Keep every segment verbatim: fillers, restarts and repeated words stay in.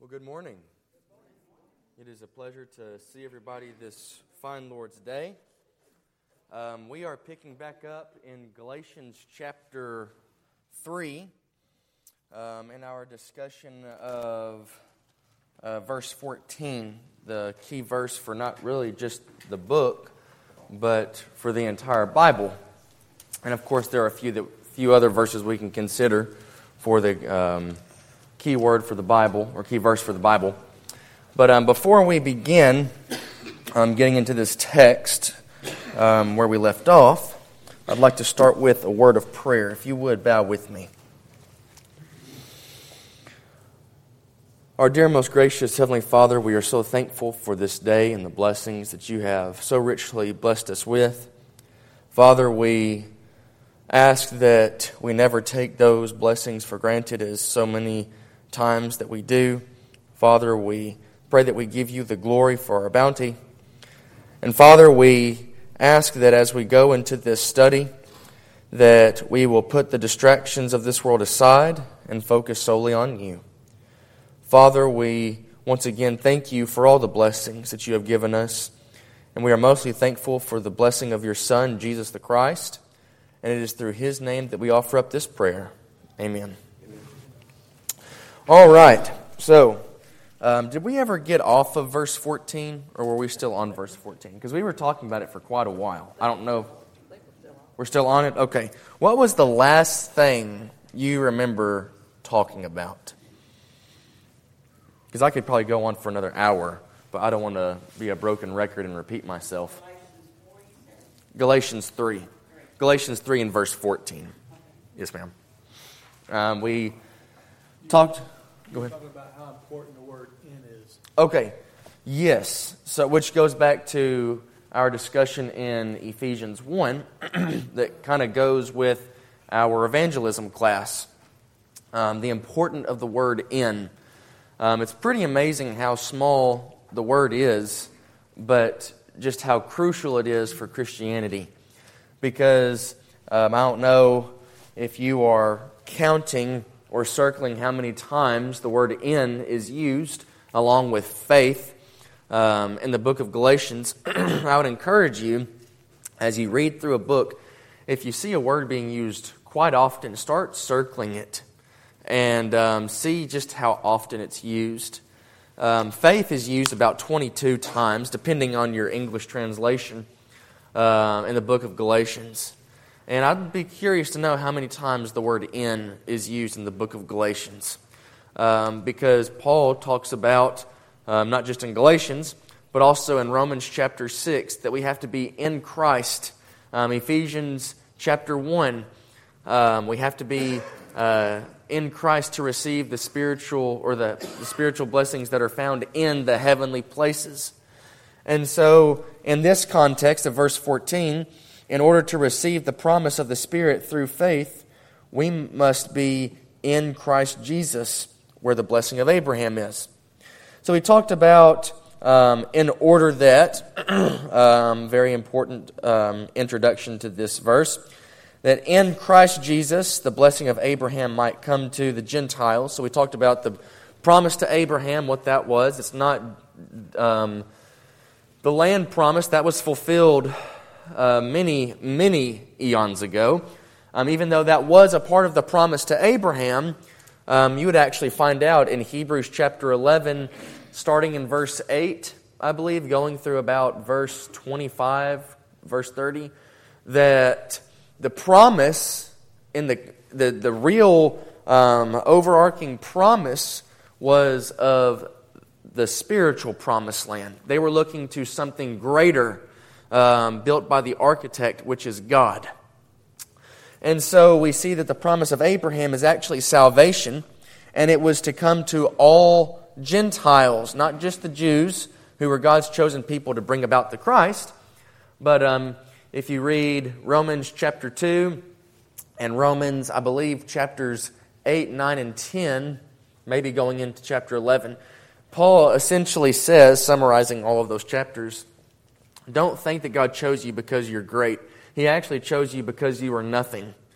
Well, good morning. It is a pleasure to see everybody this fine Lord's Day. Um, we are picking back up in Galatians chapter three um, in our discussion of uh, verse fourteen, the key verse for not really just the book, but for the entire Bible. And of course, there are a few that few other verses we can consider for the um, key word for the Bible, or key verse for the Bible. But um, before we begin um, getting into this text um, where we left off, I'd like to start with a word of prayer. If you would, bow with me. Our dear, most gracious Heavenly Father, we are so thankful for this day and the blessings that you have so richly blessed us with. Father, we ask that we never take those blessings for granted as so many times that we do. Father, we pray that we give you the glory for our bounty. And Father, we ask that as we go into this study, that we will put the distractions of this world aside and focus solely on you. Father, we once again thank you for all the blessings that you have given us. And we are mostly thankful for the blessing of your Son, Jesus the Christ. And it is through his name that we offer up this prayer. Amen. All right, so um, did we ever get off of verse fourteen, or were we still on verse fourteen? Because we were talking about it for quite a while. I don't know. We're still on it? Okay. What was the last thing you remember talking about? Because I could probably go on for another hour, but I don't want to be a broken record and repeat myself. Galatians three. Galatians three and verse fourteen. Yes, ma'am. Um, we talked... Go ahead. Talking about how important the word "in" is. Okay, yes. So, which goes back to our discussion in Ephesians one that kind of goes with our evangelism class. Um, the importance of the word "in." Um, it's pretty amazing how small the word is, but just how crucial it is for Christianity. Because um, I don't know if you are counting or circling how many times the word "in" is used along with faith um, in the book of Galatians. I would encourage you, as you read through a book, if you see a word being used quite often, start circling it and um, see just how often it's used. Um, faith is used about twenty-two times, depending on your English translation, uh, in the book of Galatians. And I'd be curious to know how many times the word "in" is used in the book of Galatians. Um, because Paul talks about, um, not just in Galatians, but also in Romans chapter six, that we have to be in Christ. Um, Ephesians chapter one, um, we have to be uh, in Christ to receive the spiritual or the, the spiritual blessings that are found in the heavenly places. And so, in this context of verse fourteen, in order to receive the promise of the Spirit through faith, we must be in Christ Jesus, where the blessing of Abraham is. So we talked about, um, in order that, um, very important um, introduction to this verse, that in Christ Jesus, the blessing of Abraham might come to the Gentiles. So we talked about the promise to Abraham, what that was. It's not um, the land promise that was fulfilled Uh, many, many eons ago. Um, even though that was a part of the promise to Abraham, um, you would actually find out in Hebrews chapter eleven, starting in verse eight, I believe, going through about verse twenty-five, verse thirty, that the promise, in the the, the real um, overarching promise was of the spiritual promised land. They were looking to something greater, Um, built by the architect, which is God. And so we see that the promise of Abraham is actually salvation, and it was to come to all Gentiles, not just the Jews, who were God's chosen people to bring about the Christ. But um, if you read Romans chapter two and Romans, I believe, chapters eight, nine, and ten, maybe going into chapter eleven, Paul essentially says, summarizing all of those chapters, don't think that God chose you because you're great. He actually chose you because you are nothing.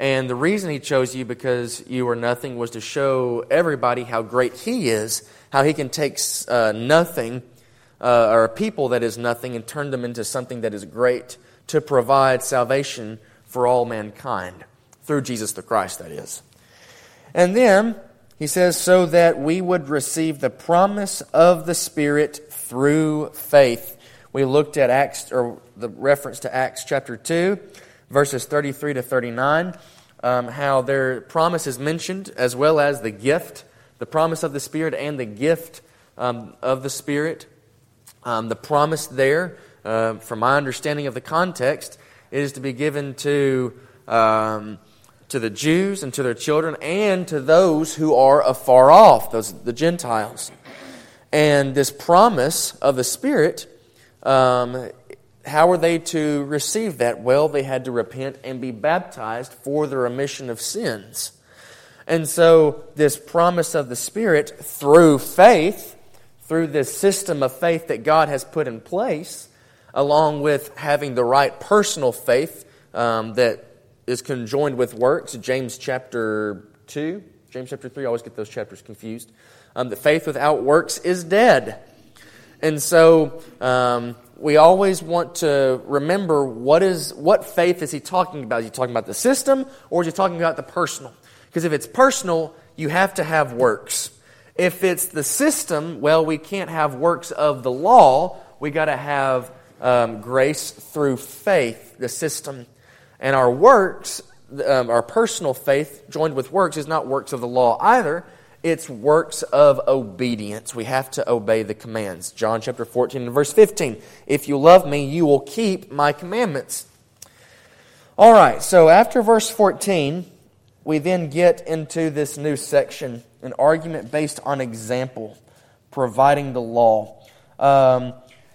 And the reason He chose you because you were nothing was to show everybody how great He is, how He can take uh, nothing, uh, or a people that is nothing, and turn them into something that is great, to provide salvation for all mankind, through Jesus the Christ, that is. And then He says, so that we would receive the promise of the Spirit through faith. We looked at Acts, or the reference to Acts chapter two, verses thirty-three to thirty-nine, um, how their promise is mentioned, as well as the gift, the promise of the Spirit and the gift um, of the Spirit. Um, the promise there, uh, from my understanding of the context, is to be given to um, to the Jews and to their children and to those who are afar off, those the Gentiles. And this promise of the Spirit, um, how were they to receive that? Well, they had to repent and be baptized for the remission of sins. And so this promise of the Spirit through faith, through this system of faith that God has put in place, along with having the right personal faith um, that is conjoined with works, James chapter two, James chapter three, I always get those chapters confused. Um, that faith without works is dead. And so um, we always want to remember what is what faith is he talking about. Is he talking about the system, or is he talking about the personal? Because if it's personal, you have to have works. If it's the system, well, we can't have works of the law. We got to have um, grace through faith, the system. And our works, um, our personal faith joined with works is not works of the law either. It's works of obedience. We have to obey the commands. John chapter fourteen and verse fifteen. If you love me, you will keep my commandments. All right, so after verse fourteen, we then get into this new section, an argument based on example, providing the law. Um,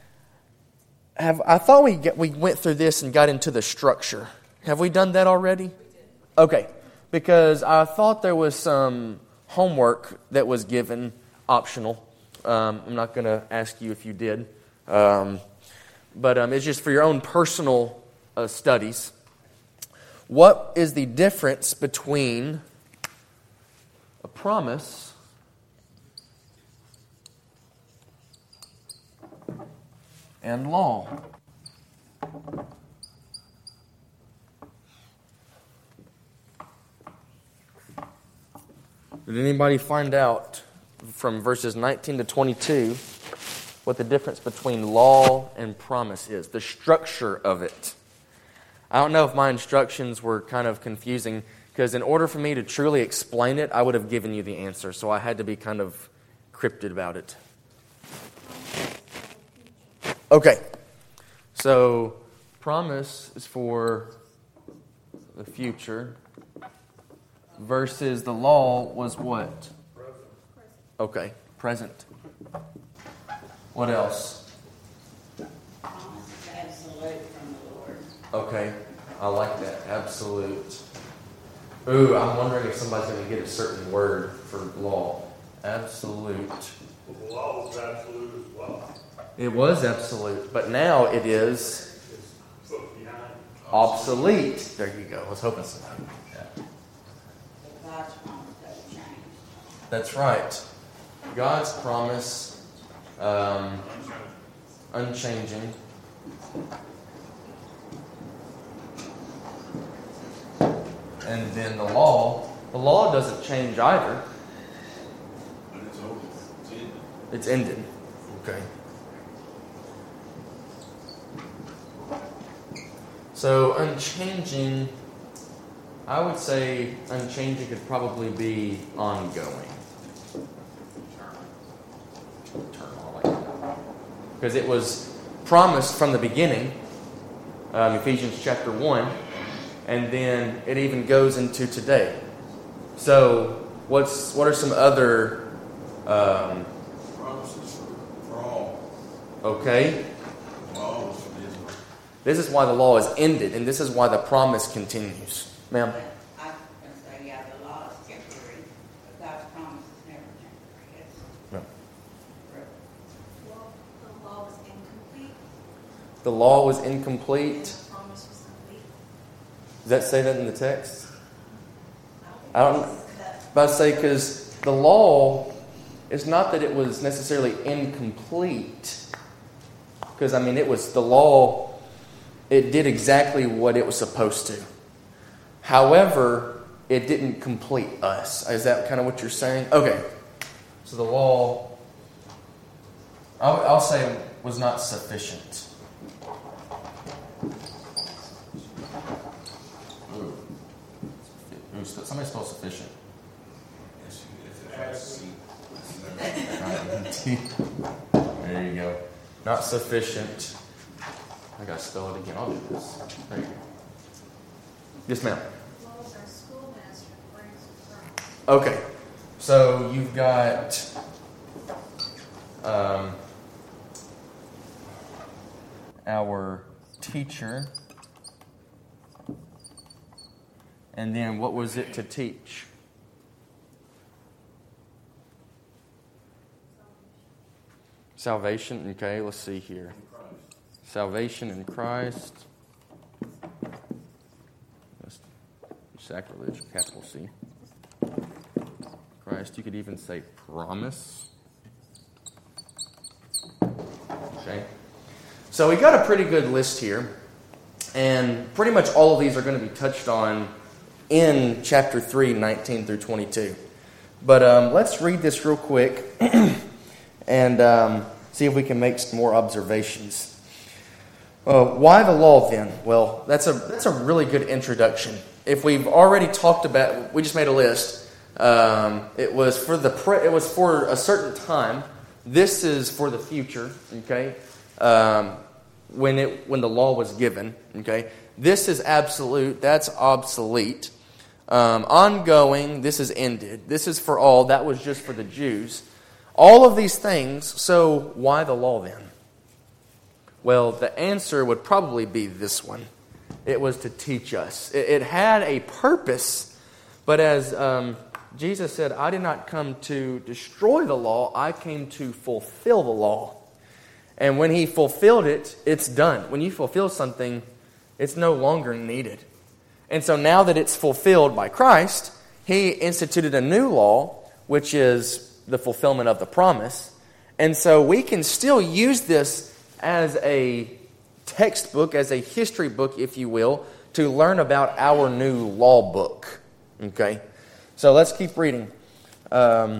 have I thought we get, we went through this and got into the structure. Have we done that already? Okay, because I thought there was some homework that was given, optional. Um, I'm not going to ask you if you did. Um, but um, it's just for your own personal uh, studies. What is the difference between a promise and law? Did anybody find out from verses nineteen to twenty-two what the difference between law and promise is? The structure of it. I don't know if my instructions were kind of confusing, because in order for me to truly explain it, I would have given you the answer. So I had to be kind of cryptic about it. Okay. So promise is for the future. Versus the law was what? Present. Okay, present. What else? Absolute from the Lord. Okay, I like that. Absolute. Ooh, I'm wondering if somebody's going to get a certain word for law. Absolute. Well, the law was absolute as well. It was absolute, but now it is It's put behind. obsolete. There you go. I was hoping so. But God's promise doesn't change. That's right. God's promise, um, unchanging. And then the law, the law doesn't change either. But it's over. It's ended. It's ended. Okay. So unchanging, I would say unchanging could probably be ongoing. Eternal, I like that. Because it was promised from the beginning, um, Ephesians chapter one, and then it even goes into today. So what's what are some other um, Promises for, for all. okay? Law was for Israel. This is why the law is ended, and this is why the promise continues. Ma'am? But I was going to say, yeah, the law is temporary, but God's promise is never temporary. It's No. forever. Well, the law was incomplete, The law was and incomplete. the promise was complete. Does that say that in the text? I don't about to say, because the law is not that it was necessarily incomplete. Because, I mean, it was the law, it did exactly what it was supposed to. However, it didn't complete us. Is that kind of what you're saying? Okay. So the law, I'll, I'll say, was not sufficient. Ooh. Ooh, somebody spelled sufficient. Yes, if it has a C. There you go. Not sufficient. I gotta spell it again. I'll do this. There you go. Yes, ma'am. Laws are schoolmaster brings from. Okay. So you've got um, our teacher. And then what was it to teach? Salvation. Okay, let's see here. Salvation in Christ. That's sacrilege, capital C. Christ. You could even say promise. Okay. So we got a pretty good list here. And pretty much all of these are going to be touched on in chapter three, nineteen through twenty-two. But um, let's read this real quick and um, see if we can make some more observations. Uh, why the law then? Well, that's a that's a really good introduction. If we've already talked about, we just made a list. Um, it was for the pre, it was for a certain time. This is for the future. Okay, um, when it when the law was given. Okay, this is absolute. That's obsolete. Um, ongoing. This is ended. This is for all. That was just for the Jews. All of these things. So why the law then? Well, the answer would probably be this one. It was to teach us. It, it had a purpose, but as um, Jesus said, I did not come to destroy the law. I came to fulfill the law. And when He fulfilled it, it's done. When you fulfill something, it's no longer needed. And so now that it's fulfilled by Christ, He instituted a new law, which is the fulfillment of the promise. And so we can still use this as a textbook, as a history book, if you will, to learn about our new law book. Okay? So let's keep reading. Um,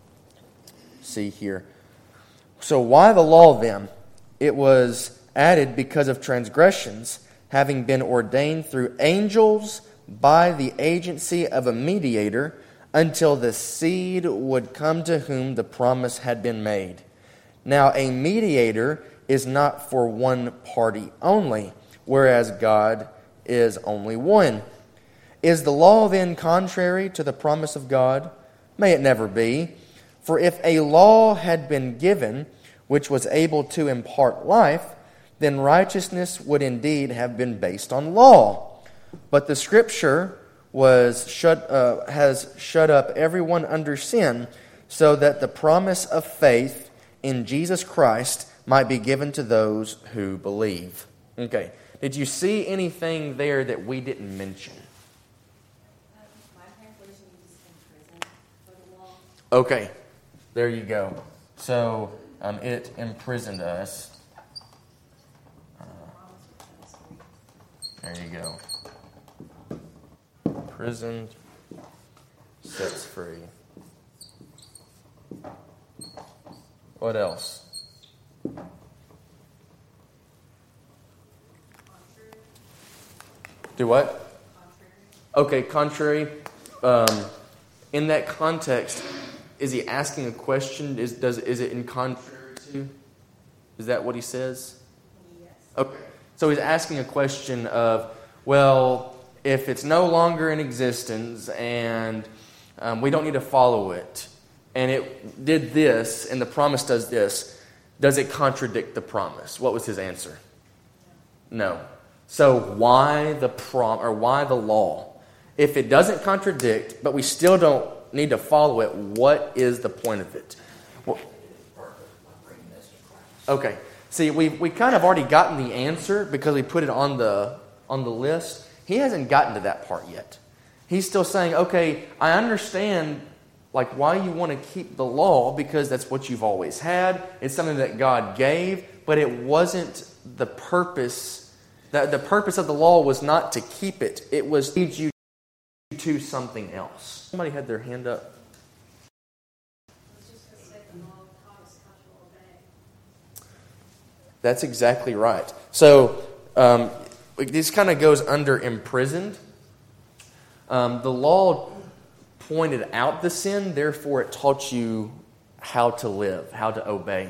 see here. So why the law then? It was added because of transgressions, having been ordained through angels by the agency of a mediator, until the seed would come to whom the promise had been made. Now a mediator is not for one party only, whereas God is only one. Is the law then contrary to the promise of God? May it never be. For if a law had been given, which was able to impart life, then righteousness would indeed have been based on law. But the Scripture was shut, uh, has shut up everyone under sin, so that the promise of faith in Jesus Christ might be given to those who believe. Okay. Did you see anything there that we didn't mention? My translation uses imprisoned for the law. Okay. There you go. So, um, it imprisoned us. Uh, there you go. Imprisoned, sets free. What else? Do what? Okay, contrary. Um, in that context, is he asking a question? Is does is it in contrary to? Is that what he says? Yes. Okay. So he's asking a question of, well, if it's no longer in existence and um, we don't need to follow it, and it did this, and the promise does this, does it contradict the promise? What was his answer? No. So why the prom or why the law? If it doesn't contradict, but we still don't need to follow it, what is the point of it? Well, okay. See, we we kind of already gotten the answer because we put it on the on the list. He hasn't gotten to that part yet. He's still saying, okay, I understand like why you want to keep the law, because that's what you've always had. It's something that God gave, but it wasn't the purpose. The, the purpose of the law was not to keep it. It was to lead you to something else. Somebody had their hand up. That's exactly right. So um, this kind of goes under imprisoned. Um, the law pointed out the sin, therefore it taught you how to live, how to obey.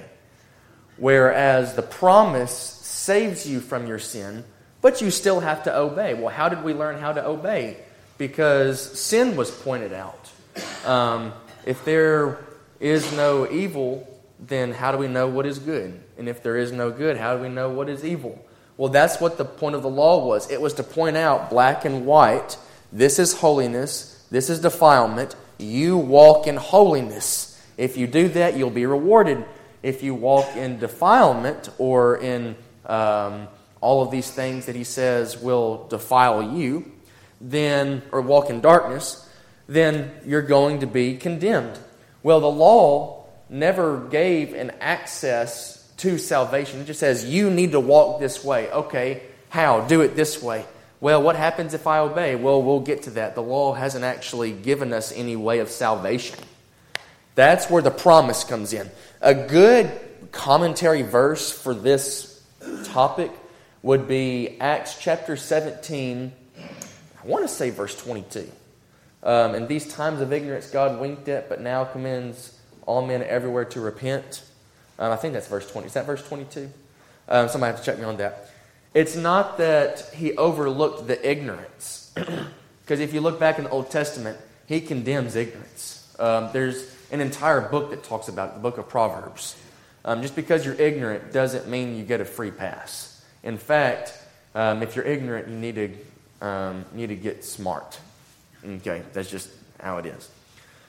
Whereas the promise saves you from your sin, but you still have to obey. Well, how did we learn how to obey? Because sin was pointed out. Um, if there is no evil, then how do we know what is good? And if there is no good, how do we know what is evil? Well, that's what the point of the law was. It was to point out black and white, this is holiness, this is defilement. You walk in holiness. If you do that, you'll be rewarded. If you walk in defilement or in um, all of these things that he says will defile you, then or walk in darkness, then you're going to be condemned. Well, the law never gave an access to salvation. It just says, you need to walk this way. Okay, how? Do it this way. Well, what happens if I obey? Well, we'll get to that. The law hasn't actually given us any way of salvation. That's where the promise comes in. A good commentary verse for this topic would be Acts chapter seventeen, I want to say verse twenty-two. Um, in these times of ignorance, God winked at, but now commends all men everywhere to repent. Um, I think that's verse twenty. Is that verse twenty-two? Um, somebody have to check me on that. It's not that he overlooked the ignorance. Because if you look back in the Old Testament, he condemns ignorance. Um, there's an entire book that talks about it, the book of Proverbs. Um, just because you're ignorant doesn't mean you get a free pass. In fact, um, if you're ignorant, you need to um, need to get smart. Okay, that's just how it is.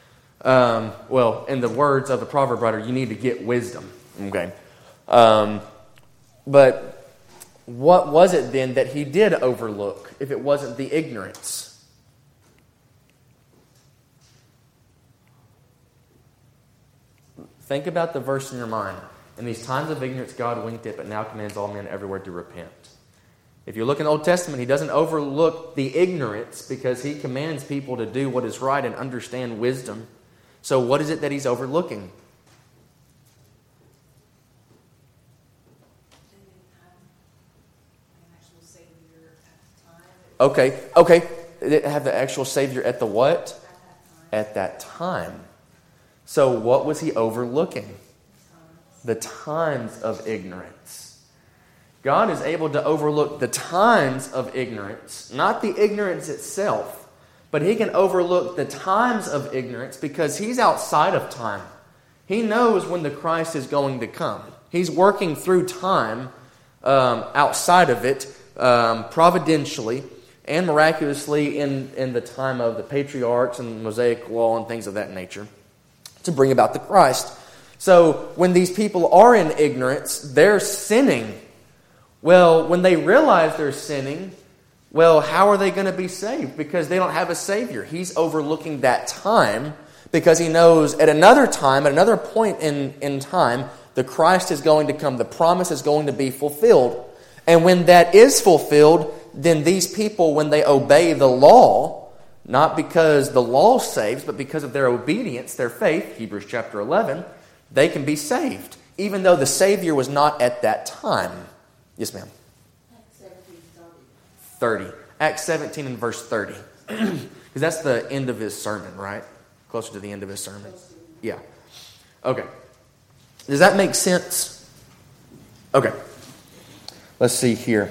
Um, well, in the words of the proverb writer, you need to get wisdom. Okay, um, but what was it then that he did overlook if it wasn't the ignorance? Think about the verse in your mind. In these times of ignorance, God winked it, but now commands all men everywhere to repent. If you look in the Old Testament, he doesn't overlook the ignorance because he commands people to do what is right and understand wisdom. So what is it that he's overlooking? Okay, okay. Have the actual Savior at the what? At that time. So what was he overlooking? The times of ignorance. God is able to overlook the times of ignorance, not the ignorance itself, but he can overlook the times of ignorance because he's outside of time. He knows when the Christ is going to come. He's working through time um, outside of it, um, providentially and miraculously in, in the time of the patriarchs and the Mosaic law and things of that nature to bring about the Christ. So when these people are in ignorance, they're sinning. Well, when they realize they're sinning, well, how are they going to be saved? Because they don't have a Savior. He's overlooking that time because he knows at another time, at another point in, in time, the Christ is going to come. The promise is going to be fulfilled. And when that is fulfilled, then these people, when they obey the law, not because the law saves, but because of their obedience, their faith, Hebrews chapter eleven, they can be saved, even though the Savior was not at that time. Yes, ma'am. Acts seventeen, thirty. Acts seventeen and verse thirty. Because that's the end of his sermon, right? Closer to the end of his sermon. Yeah. Okay. Does that make sense? Okay. Let's see here.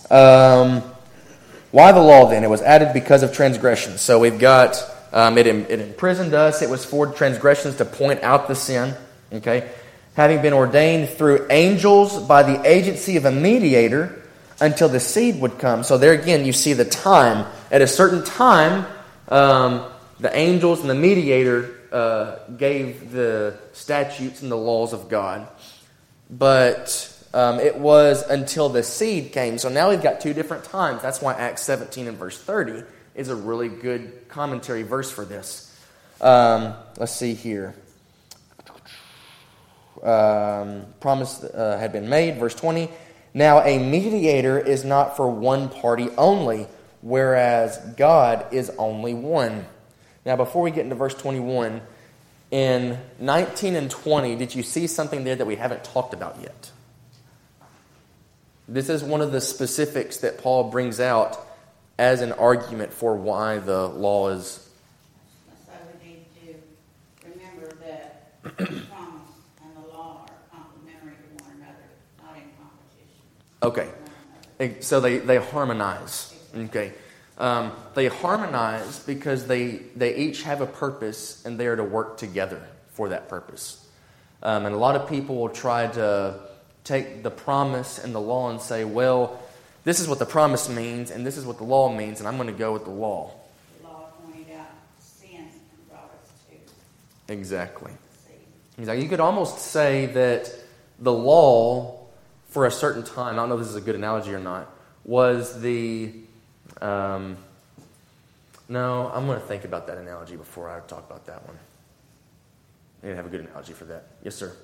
Um, why the law then? It was added because of transgressions. So we've got, um, it, it imprisoned us. It was for transgressions to point out the sin. Okay. Having been ordained through angels by the agency of a mediator until the seed would come. So there again, you see the time. At a certain time, um, the angels and the mediator uh, gave the statutes and the laws of God. But um, it was until the seed came. So now we've got two different times. That's why Acts seventeen and verse thirty is a really good commentary verse for this. Um, let's see here. Um, promise uh, had been made, verse twenty. Now a mediator is not for one party only, whereas God is only one. Now before we get into verse twenty-one, in nineteen and twenty, did you see something there that we haven't talked about yet? This is one of the specifics that Paul brings out as an argument for why the law is... So we need to remember that the promise and the law are complementary to one another, not in competition. Okay. So they, they harmonize. Okay. Um, they harmonize because they, they each have a purpose and they are to work together for that purpose. Um, and a lot of people will try to take the promise and the law and say, well, this is what the promise means and this is what the law means, and I'm going to go with the law. The law pointed out sin and brought us to Exactly. see. Exactly. You could almost say that the law, for a certain time, I don't know if this is a good analogy or not, was the... Um, no, I'm going to think about that analogy before I talk about that one. I need to have a good analogy for that. Yes, sir.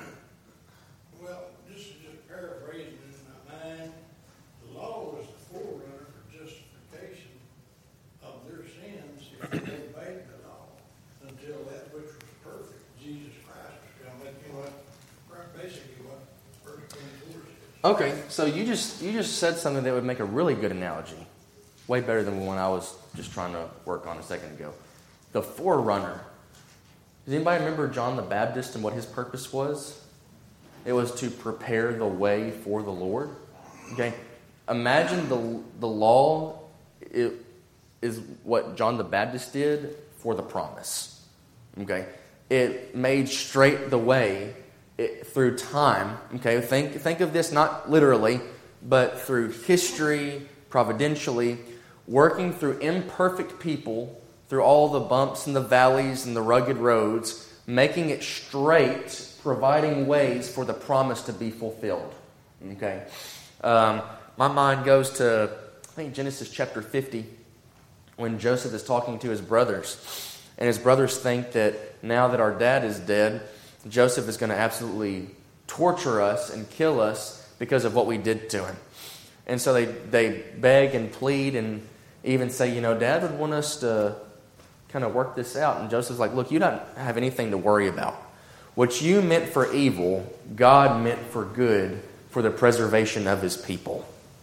Well, this is just paraphrasing in my mind. The law was the forerunner for justification of their sins if they obeyed the law until that which was perfect, Jesus Christ, was going to make you what, basically what First twenty-four says. Okay, so you just you just said something that would make a really good analogy. Way better than the one I was just trying to work on a second ago. The forerunner. Does anybody remember John the Baptist and what his purpose was? It was to prepare the way for the Lord. Okay, imagine the the law it, is what John the Baptist did for the promise. Okay, it made straight the way it, through time. Okay, think think of this not literally, but through history, providentially, working through imperfect people, through all the bumps and the valleys and the rugged roads, making it straight, providing ways for the promise to be fulfilled. Okay, um, my mind goes to, I think, Genesis chapter fifty, when Joseph is talking to his brothers, and his brothers think that now that our dad is dead, Joseph is going to absolutely torture us and kill us because of what we did to him. And so they, they beg and plead and even say, you know, Dad would want us to kind of work this out. And Joseph's like, look, you don't have anything to worry about. What you meant for evil, God meant for good, for the preservation of his people.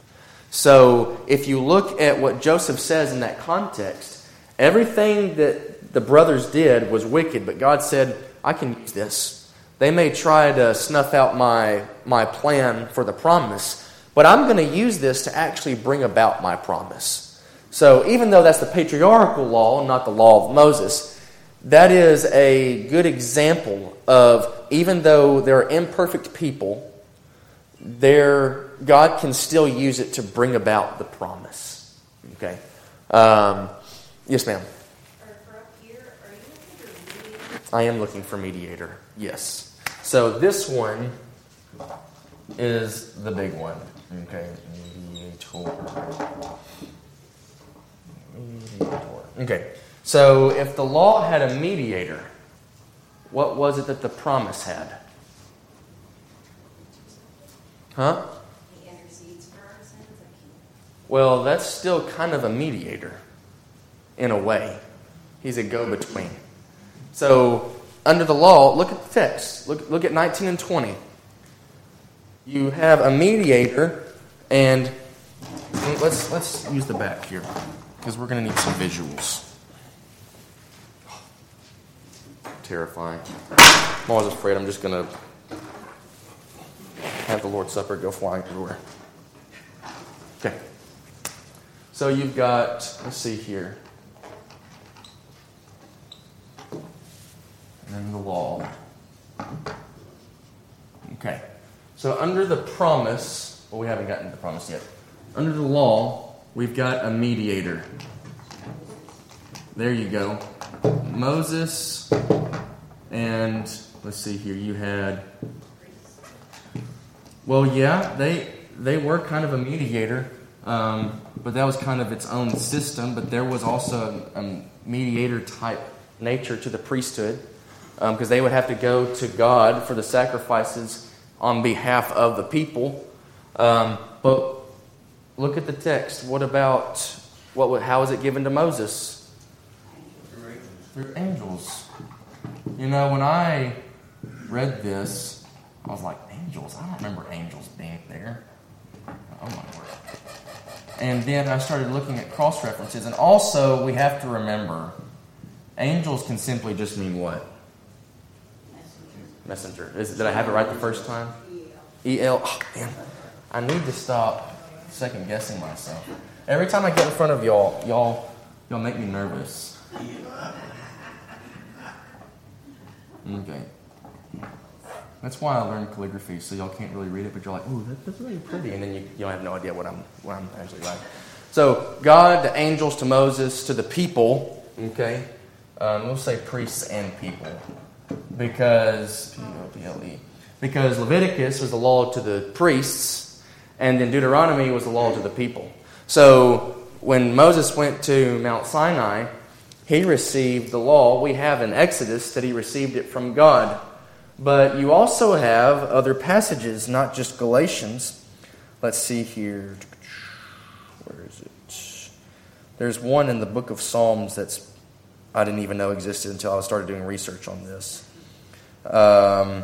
So if you look at what Joseph says in that context, everything that the brothers did was wicked, but God said, I can use this. They may try to snuff out my, my plan for the promise, but I'm going to use this to actually bring about my promise. So even though that's the patriarchal law, not the law of Moses, that is a good example of, even though there are imperfect people, there God can still use it to bring about the promise. Okay. Um, yes, ma'am. Or for up here, are you looking for mediator? I am looking for mediator. Yes. So this one is the big one. Okay. Mediator. Mediator. Okay. So if the law had a mediator, what was it that the promise had? Huh? He intercedes for our sins. I can't. Well, that's still kind of a mediator, in a way. He's a go-between. So, under the law, look at the text. Look, look at nineteen and twenty. You have a mediator, and let's let's use the back here, because we're going to need some visuals. Terrifying. I'm always afraid I'm just going to have the Lord's Supper go flying everywhere. Okay. So you've got, let's see here. And then the law. Okay. So under the promise, well, we haven't gotten to the promise yet. Under the law, we've got a mediator. There you go. Moses, and let's see here, you had, well, yeah, they they were kind of a mediator. Um, but that was kind of its own system. But there was also a, a mediator-type nature to the priesthood, because um, they would have to go to God for the sacrifices on behalf of the people. Um, but look at the text. What about, what? how was it given to Moses? Through angels. You know, when I read this, I was like, angels? I don't remember angels being there. Oh my word. And then I started looking at cross-references. And also, we have to remember, angels can simply just mean what? Messenger. Is it, did I have it right the first time? E L. Oh, man. I need to stop second-guessing myself. Every time I get in front of y'all, y'all, y'all make me nervous. Okay. That's why I learned calligraphy, so y'all can't really read it, but you're like, ooh, that, that's really pretty. And then you, you don't have no idea what I'm what I'm actually writing. So, God, the angels to Moses, to the people, okay? Um, we'll say priests and people. Because, P O P L E. Because Leviticus was the law to the priests, and then Deuteronomy was the law to the people. So, when Moses went to Mount Sinai, he received the law. We have in Exodus that he received it from God. But you also have other passages, not just Galatians. Let's see here. Where is it? There's one in the book of Psalms that's I didn't even know existed until I started doing research on this. Um,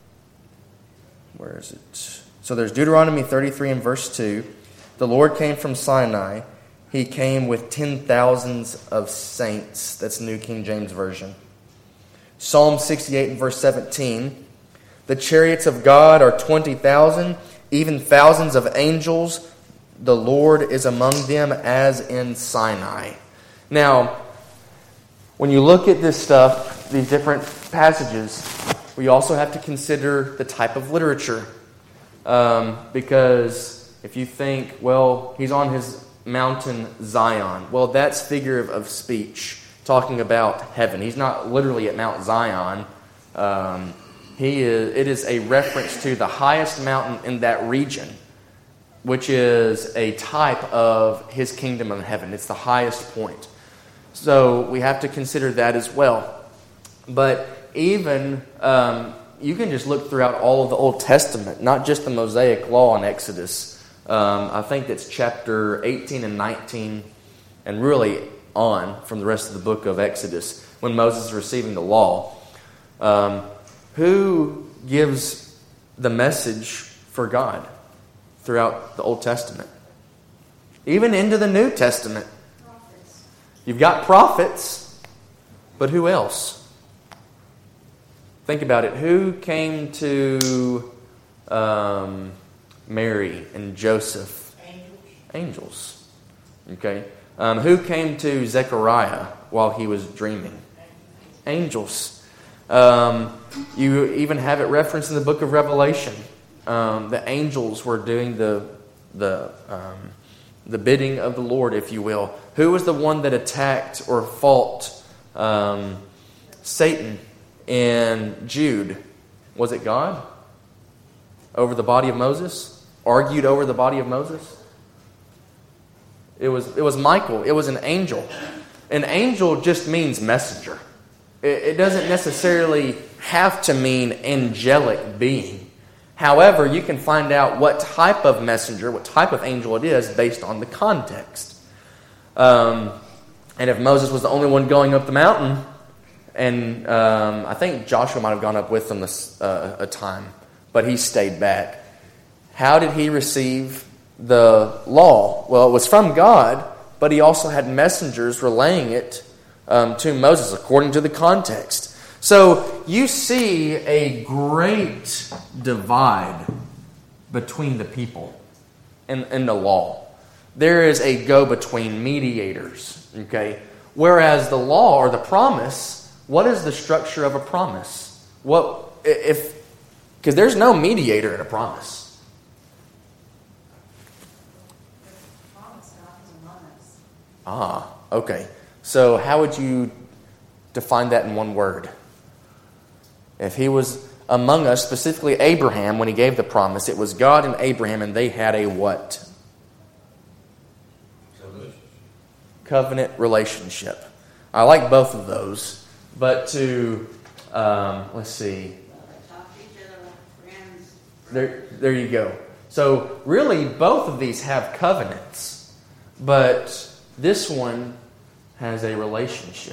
where is it? So there's Deuteronomy thirty-three and verse two. The Lord came from Sinai. He came with ten thousands of saints. That's New King James Version. Psalm sixty-eight and verse seventeen. The chariots of God are twenty thousand, even thousands of angels. The Lord is among them as in Sinai. Now, when you look at this stuff, these different passages, we also have to consider the type of literature. Um, because if you think, well, he's on his mountain Zion. Well, that's figure of, of speech. Talking about heaven. He's not literally at Mount Zion. Um, he is. It is a reference to the highest mountain in that region, which is a type of his kingdom of heaven. It's the highest point. So we have to consider that as well. But even, um, you can just look throughout all of the Old Testament, not just the Mosaic Law in Exodus. Um, I think that's chapter eighteen and nineteen, and really on from the rest of the book of Exodus, when Moses is receiving the law. Um, who gives the message for God throughout the Old Testament? Even into the New Testament. Prophets. You've got prophets, but who else? Think about it. Who came to um, Mary and Joseph? Angels. Angels. Okay. Um, who came to Zechariah while he was dreaming? Angels. Um, you even have it referenced in the book of Revelation. Um, the angels were doing the the um, the bidding of the Lord, if you will. Who was the one that attacked or fought um, Satan in Jude? Was it God? Over the body of Moses? Argued over the body of Moses? It was it was Michael. It was an angel. An angel just means messenger. It, it doesn't necessarily have to mean angelic being. However, you can find out what type of messenger, what type of angel it is based on the context. Um, and if Moses was the only one going up the mountain, and um, I think Joshua might have gone up with them this, uh, a time, but he stayed back. How did he receive the law? Well, it was from God, but he also had messengers relaying it um, to Moses according to the context. So you see a great divide between the people and, and the law. There is a go-between, mediators. Okay, whereas the law or the promise, what is the structure of a promise? What if? Because there's no mediator in a promise. Ah, okay. So how would you define that in one word? If he was among us, specifically Abraham, when he gave the promise, it was God and Abraham, and they had a what? covenant relationship. I like both of those, but to, um, let's see. Talk to each other like friends. There, there you go. So really, both of these have covenants, but this one has a relationship.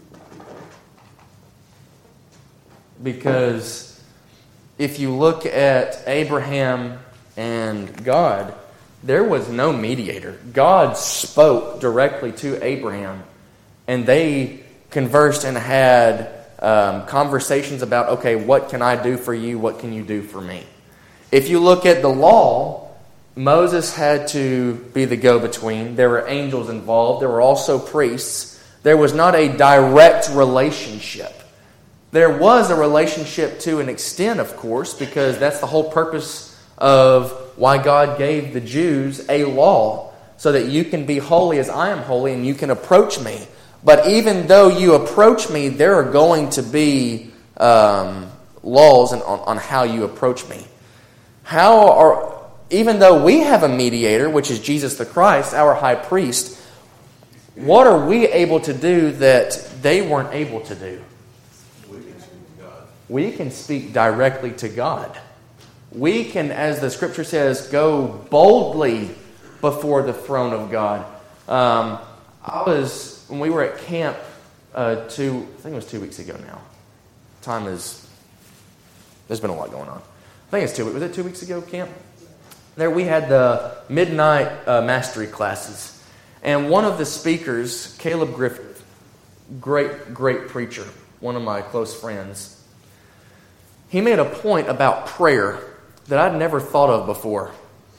Because if you look at Abraham and God, there was no mediator. God spoke directly to Abraham, and they conversed and had um, conversations about, okay, what can I do for you? What can you do for me? If you look at the law, Moses had to be the go-between. There were angels involved. There were also priests. There was not a direct relationship. There was a relationship to an extent, of course, because that's the whole purpose of why God gave the Jews a law, so that you can be holy as I am holy and you can approach me. But even though you approach me, there are going to be um, laws on, on how you approach me. How are, even though we have a mediator, which is Jesus the Christ, our high priest, what are we able to do that they weren't able to do? We can speak to God. We can speak directly to God. We can, as the Scripture says, go boldly before the throne of God. Um, I was, when we were at camp uh, two, I think it was two weeks ago now. Time is, there's been a lot going on. I think it's two, was it two weeks ago, camp? There we had the midnight uh, mastery classes. And one of the speakers, Caleb Griffith, great, great preacher, one of my close friends, he made a point about prayer that I'd never thought of before.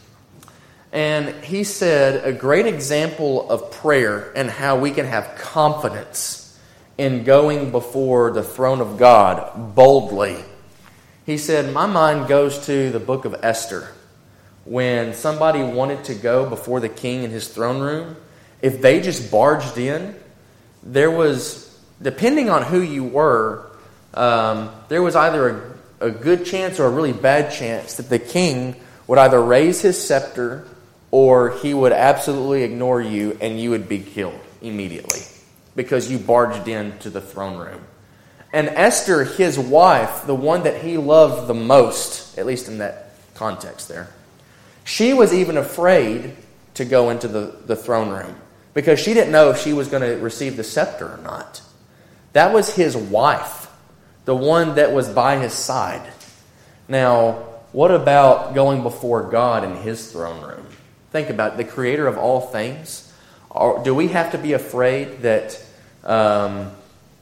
And he said a great example of prayer and how we can have confidence in going before the throne of God boldly. He said, my mind goes to the book of Esther. When somebody wanted to go before the king in his throne room, if they just barged in, there was, depending on who you were, um, there was either a, a good chance or a really bad chance that the king would either raise his scepter or he would absolutely ignore you and you would be killed immediately because you barged into the throne room. And Esther, his wife, the one that he loved the most, at least in that context there, she was even afraid to go into the, the throne room because she didn't know if she was going to receive the scepter or not. That was his wife, the one that was by his side. Now, what about going before God in his throne room? Think about it, the creator of all things. Are, do we have to be afraid that... Um,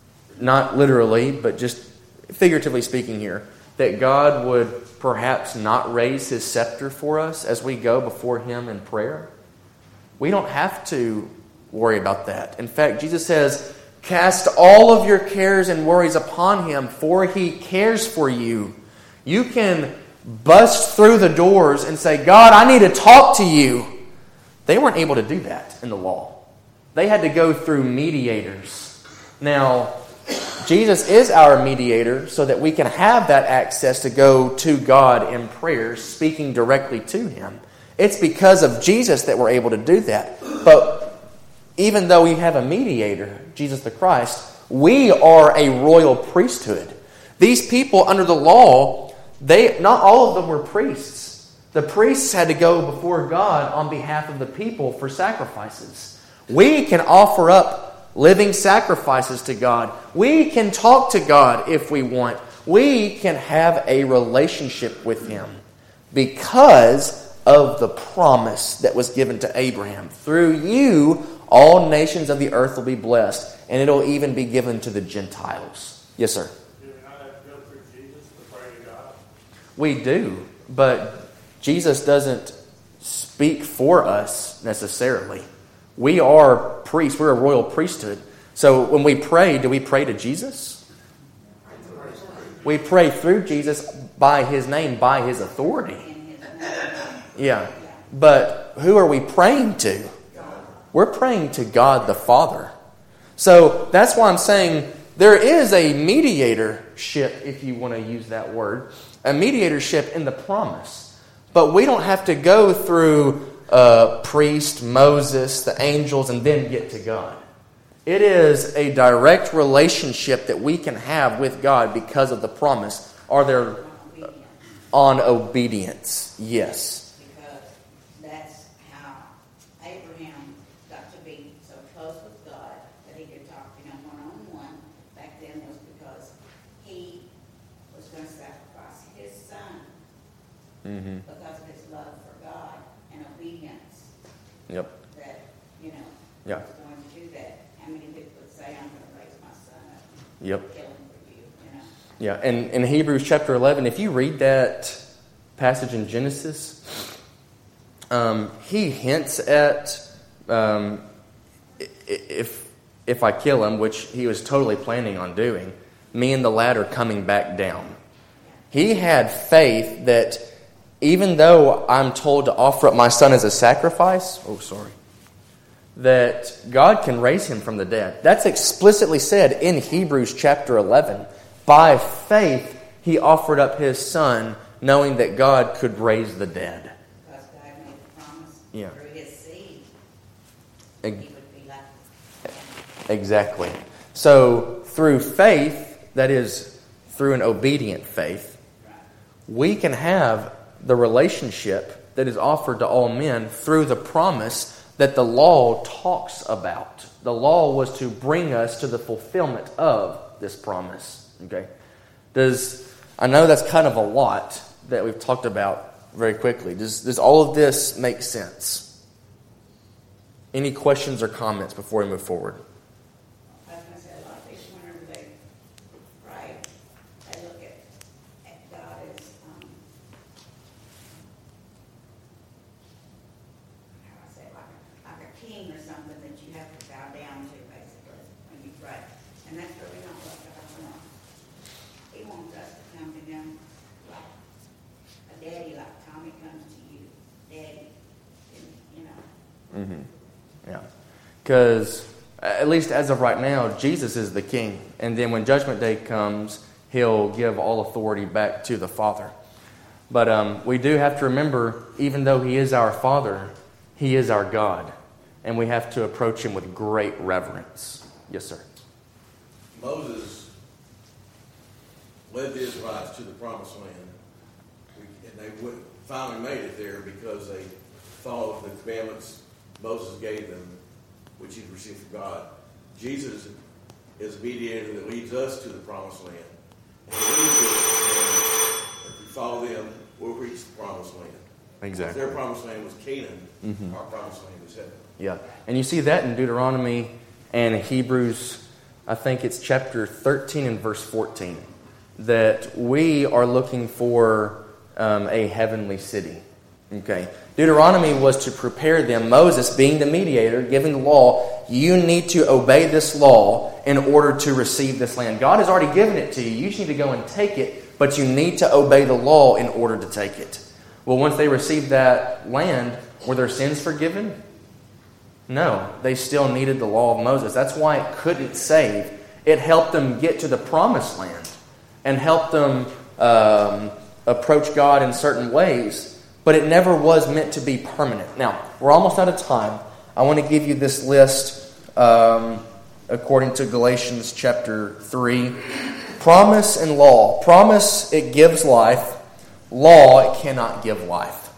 not literally, but just figuratively speaking here, that God would perhaps not raise his scepter for us as we go before him in prayer? We don't have to worry about that. In fact, Jesus says, cast all of your cares and worries upon him, for he cares for you. You can bust through the doors and say, God, I need to talk to you. They weren't able to do that in the law. They had to go through mediators. Now, Jesus is our mediator so that we can have that access to go to God in prayer, speaking directly to him. It's because of Jesus that we're able to do that. But even though we have a mediator, Jesus the Christ, we are a royal priesthood. These people under the law, they not all of them were priests. The priests had to go before God on behalf of the people for sacrifices. We can offer up living sacrifices to God. We can talk to God if we want. We can have a relationship with him because of the promise that was given to Abraham. Through you, all nations of the earth will be blessed, and it'll even be given to the Gentiles. Yes, sir? Do we not have to go through Jesus to pray to God? We do, but Jesus doesn't speak for us necessarily. We are priests. We're a royal priesthood. So when we pray, do we pray to Jesus? We pray through Jesus by his name, by his authority. Yeah. But who are we praying to? We're praying to God the Father. So that's why I'm saying there is a mediatorship, if you want to use that word, a mediatorship in the promise. But we don't have to go through uh, priest, Moses, the angels, and then get to God. It is a direct relationship that we can have with God because of the promise. Are there on obedience? Yes. Because that's how Abraham got to be so close with God that he could talk to him one-on-one. Back then was because he was going to sacrifice his son Mm-hmm. because of his love for God and obedience. Yep. That, you know, Yeah. he was going to do that. How many people would say, I'm going to raise my son up Yep. and kill him for you, you know? Yeah, and in Hebrews chapter eleven, if you read that passage in Genesis, um, he hints at um, i- if if I kill him, which he was totally planning on doing, me and the lad are coming back down. He had faith that even though I'm told to offer up my son as a sacrifice, oh, sorry, that God can raise him from the dead. That's explicitly said in Hebrews chapter eleven. By faith, he offered up his son, knowing that God could raise the dead. Because God made the promise Yeah. through his seed, Ex- he would be like Exactly. So, through faith, that is, through an obedient faith, we can have the relationship that is offered to all men through the promise that the law talks about. The law was to bring us to the fulfillment of this promise. Okay? Does I know that's kind of a lot that we've talked about very quickly. Does does all of this make sense? Any questions or comments before we move forward? I was going to say, a lot of people, whenever they pray, they look at, at God as, um, how do I say, it, like a, like a king or something that you have to bow down to, basically, when you pray. And that's really not what God wants. He wants us to come to him like a daddy, like Tommy comes to you, daddy, and, you know. Mm-hmm. Yeah. Because, at least as of right now, Jesus is the king. And then when Judgment Day comes, he'll give all authority back to the Father. But um, we do have to remember, even though he is our Father, he is our God. And we have to approach him with great reverence. Yes, sir. Moses led the Israelites to the promised land. We- And they went, finally made it there because they followed the commandments Moses gave them, which he received from God. Jesus is a mediator that leads us to the promised land. And if we follow them, we'll reach the promised land. Exactly. Their promised land was Canaan. Mhm. Our promised land is heaven. Yeah. And you see that in Deuteronomy and Hebrews, I think it's chapter thirteen and verse fourteen, that we are looking for um, a heavenly city. Okay. Deuteronomy was to prepare them. Moses, being the mediator, giving the law, you need to obey this law in order to receive this land. God has already given it to you. You just need to go and take it, but you need to obey the law in order to take it. Well, once they received that land, were their sins forgiven? No. They still needed the law of Moses. That's why it couldn't save. It helped them get to the promised land and helped them um, approach God in certain ways. But it never was meant to be permanent. Now, we're almost out of time. I want to give you this list um, according to Galatians chapter three. Promise and law. Promise, it gives life. Law, it cannot give life.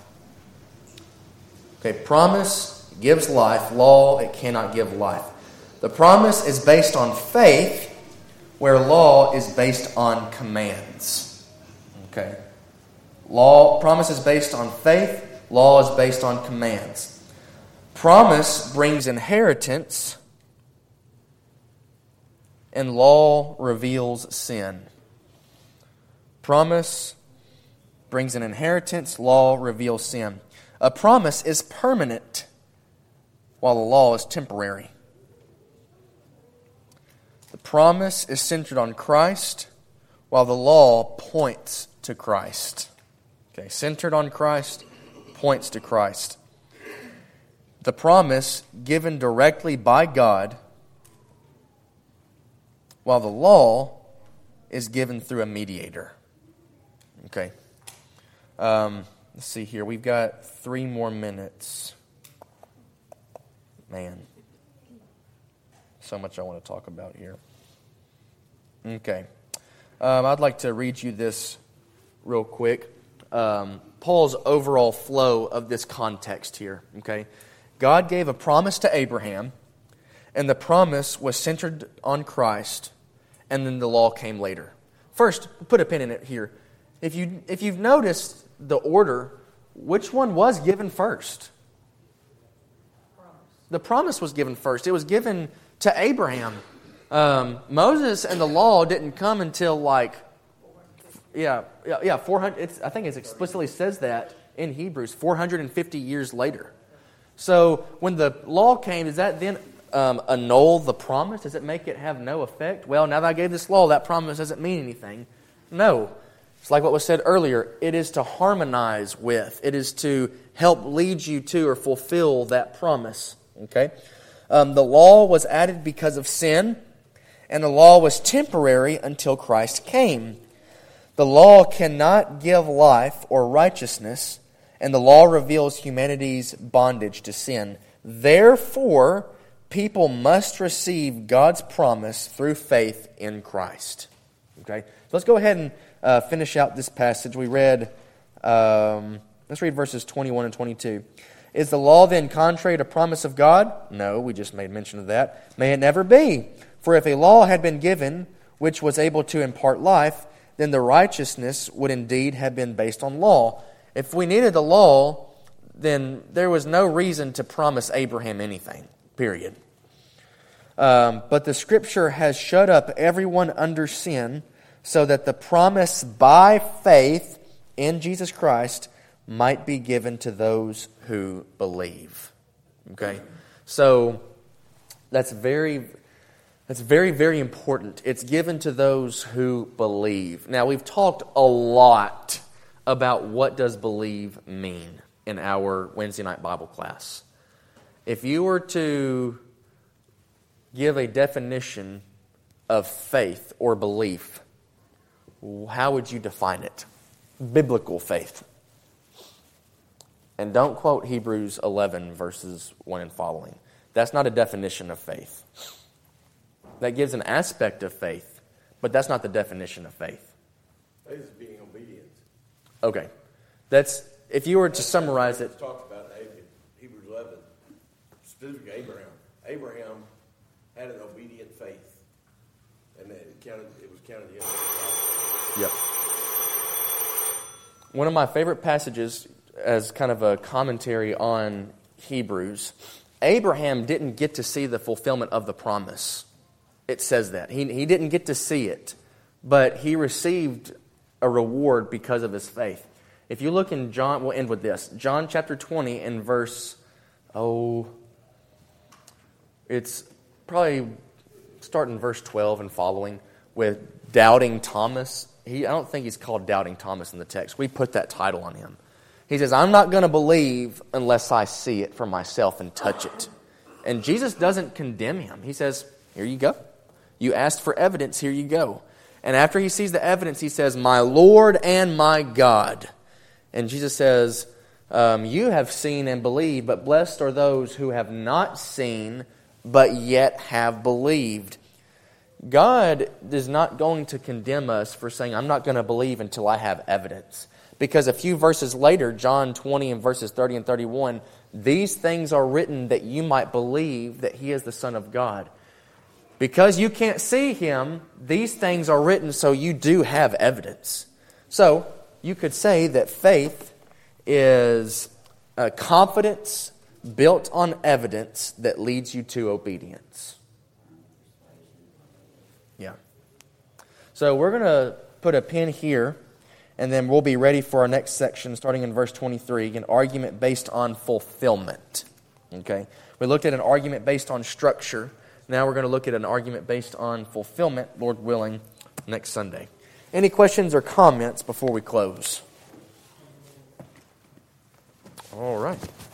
Okay, promise gives life. Law, it cannot give life. The promise is based on faith, where law is based on commands. Okay. Law, promise is based on faith. Law is based on commands. Promise brings inheritance, and law reveals sin. Promise brings an inheritance. Law reveals sin. A promise is permanent, while the law is temporary. The promise is centered on Christ, while the law points to Christ. Okay, centered on Christ, points to Christ. The promise given directly by God, while the law is given through a mediator. Okay. Um, let's see here. We've got three more minutes. Man. So much I want to talk about here. Okay. Um, I'd like to read you this real quick. Um, Paul's overall flow of this context here. Okay. God gave a promise to Abraham, and the promise was centered on Christ, and then the law came later. First, put a pin in it here. If you if you've noticed the order, which one was given first? The promise was given first. It was given to Abraham. Um, Moses and the law didn't come until like, yeah, yeah, yeah, four hundred. It's, I think it explicitly says that in Hebrews, four hundred fifty years later. So when the law came, does that then um, annul the promise? Does it make it have no effect? Well, now that I gave this law, that promise doesn't mean anything. No. It's like what was said earlier. It is to harmonize with. It is to help lead you to or fulfill that promise. Okay? Um, the law was added because of sin, and the law was temporary until Christ came. The law cannot give life or righteousness, and the law reveals humanity's bondage to sin. Therefore, people must receive God's promise through faith in Christ. Okay? So let's go ahead and uh, finish out this passage. We read, um, let's read verses twenty-one and twenty-two. Is the law then contrary to promise of God? No, we just made mention of that. May it never be. For if a law had been given which was able to impart life, then the righteousness would indeed have been based on law. If we needed the law, then there was no reason to promise Abraham anything, period. Um, but the Scripture has shut up everyone under sin, so that the promise by faith in Jesus Christ might be given to those who believe. Okay? So, that's very, that's very, very important. It's given to those who believe. Now, we've talked a lot about what does believe mean in our Wednesday night Bible class. If you were to give a definition of faith or belief, how would you define it? Biblical faith. And don't quote Hebrews eleven, verses one and following. That's not a definition of faith. That gives an aspect of faith, but that's not the definition of faith. Faith is being obedient. Okay. That's, if you were to summarize it. It's talked about in Hebrews eleven, specifically Abraham. Abraham had an obedient faith, and it counted. It was counted to him. Yep. One of my favorite passages, as kind of a commentary on Hebrews, Abraham didn't get to see the fulfillment of the promise. It says that. He, he didn't get to see it, but he received a reward because of his faith. If you look in John, we'll end with this. John chapter twenty and verse, oh, it's probably starting verse twelve and following with doubting Thomas. He, I don't think he's called doubting Thomas in the text. We put that title on him. He says, I'm not going to believe unless I see it for myself and touch it. And Jesus doesn't condemn him. He says, here you go. You asked for evidence, here you go. And after he sees the evidence, he says, my Lord and my God. And Jesus says, um, you have seen and believed, but blessed are those who have not seen, but yet have believed. God is not going to condemn us for saying, I'm not going to believe until I have evidence. Because a few verses later, John twenty and verses thirty and thirty-one, these things are written that you might believe that He is the Son of God. Because you can't see Him, these things are written so you do have evidence. So, you could say that faith is a confidence built on evidence that leads you to obedience. Yeah. So we're going to put a pin here, and then we'll be ready for our next section, starting in verse twenty-three, an argument based on fulfillment. Okay? We looked at an argument based on structure. Now we're going to look at an argument based on fulfillment, Lord willing, next Sunday. Any questions or comments before we close? All right.